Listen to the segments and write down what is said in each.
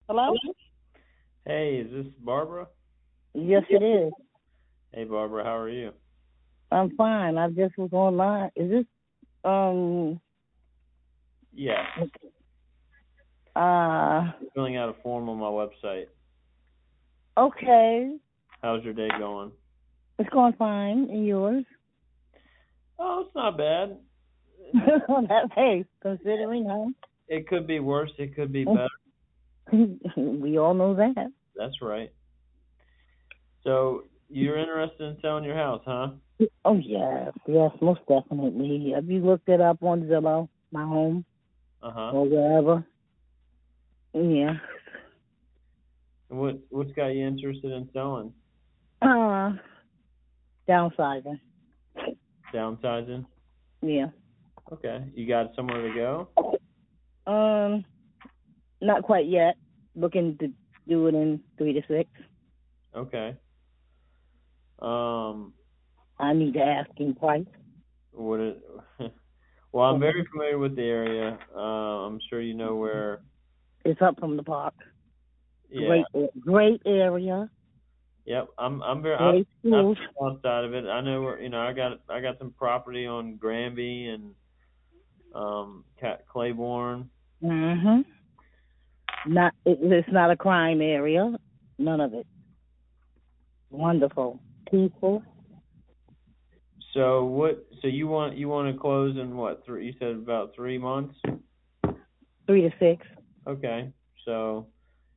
Hello? Hey, is this Barbara? Yes, it is. Hey, Barbara, how are you? I'm fine. I just was online. Is this um Yes. uh Filling out a form on my website. okay. How's your day going? It's going fine. And yours? Oh, it's not bad. That's hey, considering, It could be worse. It could be huh? better. We all know that. That's right. So, you're interested in selling your house, huh? Oh yes, yes, most definitely. Have you looked it up on Zillow, my home, Uh-huh. or wherever? Yeah. And what's got you interested in selling? Uh downsizing. Downsizing? Yeah. Okay. You got somewhere to go? Um, not quite yet. Looking to do it in 3 to 6. Okay. Um, I need the asking price. what it Well, I'm very familiar with the area. I'm sure you know where. It's up from the park. Yeah. Great area. Yep, I'm very Great I'm schools. outside of it. I know where I got some property on Granby and Claiborne. Mhm. It's not a crime area. None of it. Wonderful. Peaceful. So you want to close in what, three? You said about 3 months. 3 to 6. Okay, so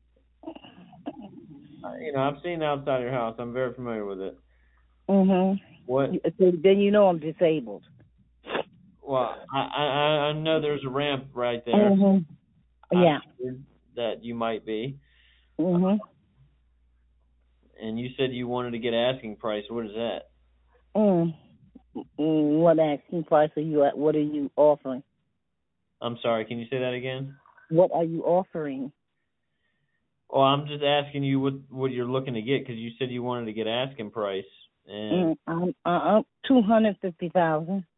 I've seen outside your house. I'm very familiar with it. Mhm. What? So then you know I'm disabled. Well, I know there's a ramp right there. Mhm. I Yeah. figured that you might be. Mhm. And you said you wanted to get asking price. What is that? Mm. What asking price are you at? What are you offering? I'm sorry. Can you say that again? What are you offering? Well, I'm just asking you what you're looking to get because you said you wanted to get asking price, and I'm 250,000.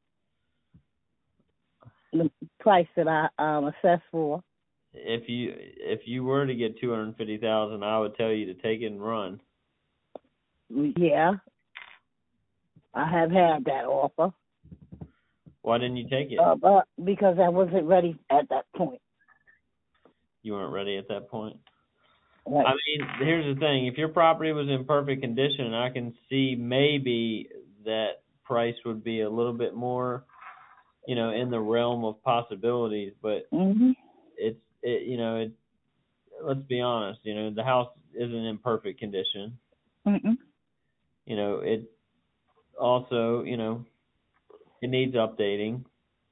The price that I assessed for. if you were to get 250,000, I would tell you to take it and run. Yeah, I have had that offer, Why didn't you take it? but because I wasn't ready at that point. You weren't ready at that point. Right. I mean, here's the thing: if your property was in perfect condition, I can see maybe that price would be a little bit more, in the realm of possibilities. But Mhm. it's it, you know, it. Let's be honest. The house isn't in perfect condition. Mhm. It also, it needs updating.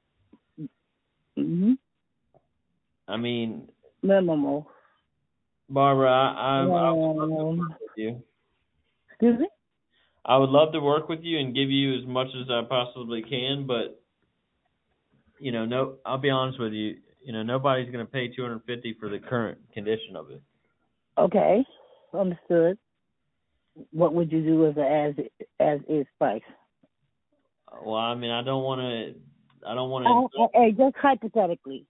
Mhm. I mean, Minimal. Barbara, I would love to Um, work with you. excuse me. I would love to work with you and give you as much as I possibly can, but no, I'll be honest with you. Nobody's going to pay 250 for the current condition of it. Okay, understood. What would you do as as is price? Well, I mean, I don't want to. I don't want to. Hey, just hypothetically,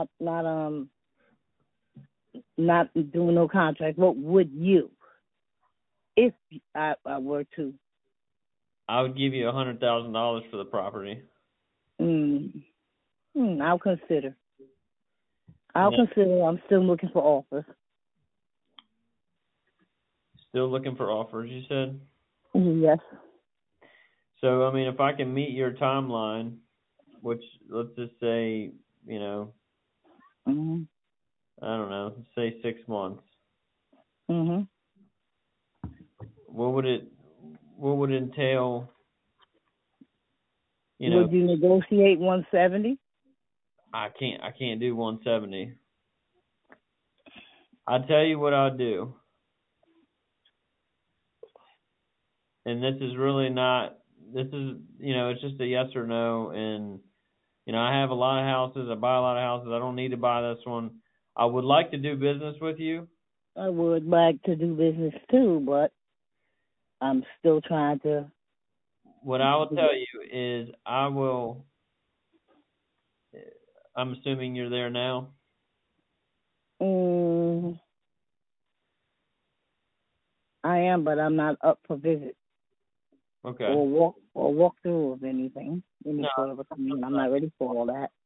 not doing no contract. What would you, if I were to? I would give you $100,000 for the property. Mm, I'll consider. And I'll consider. I'm still looking for offers. still looking for offers, you said? Yes. So, I mean, if I can meet your timeline, which let's just say, you know, Mhm. I don't know, say 6 months. Mhm. What would it entail? You know, Would you negotiate 170? I can't do 170. I tell you what I'll do, and this is really not. This is it's just a yes or no, and I have a lot of houses. I buy a lot of houses. I don't need to buy this one. I would like to do business with you. I would like to do business too, but I'm still trying to. What I will tell you is I will. I'm assuming you're there now. Mm, am, but I'm not up for visit Okay. or walk through of anything, any No, sort of a thing. I'm not ready for all that.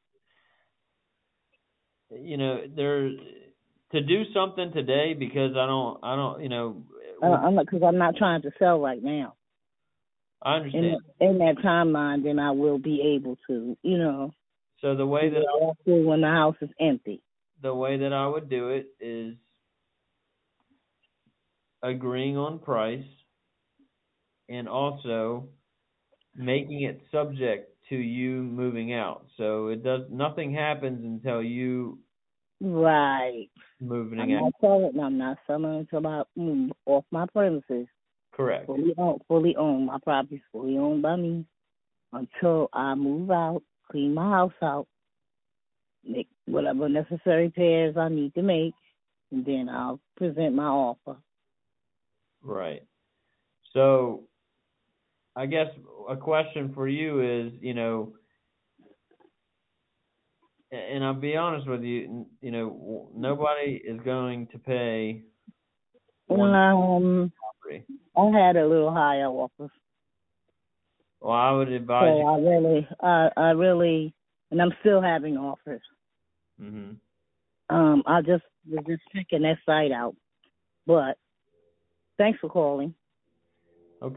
you know, there to do something today because I don't, I'm not, because I'm not trying to sell right now. I understand. In that timeline, then I will be able to, So the way that walk through when the house is empty. I would do it is agreeing on price and also making it subject to you moving out. So nothing happens until you Right. moving I'm out. not selling until I move off my premises. Correct. Fully owned. My property's fully owned by me until I move out, clean my house out, make whatever necessary repairs I need to make, and then I'll present my offer. Right. So I guess a question for you is, and I'll be honest with you, nobody is going to pay one property. I had a little higher offer. Well, I would advise you. I really, and I'm still having offers. Mhm. I was just checking that site out, but thanks for calling.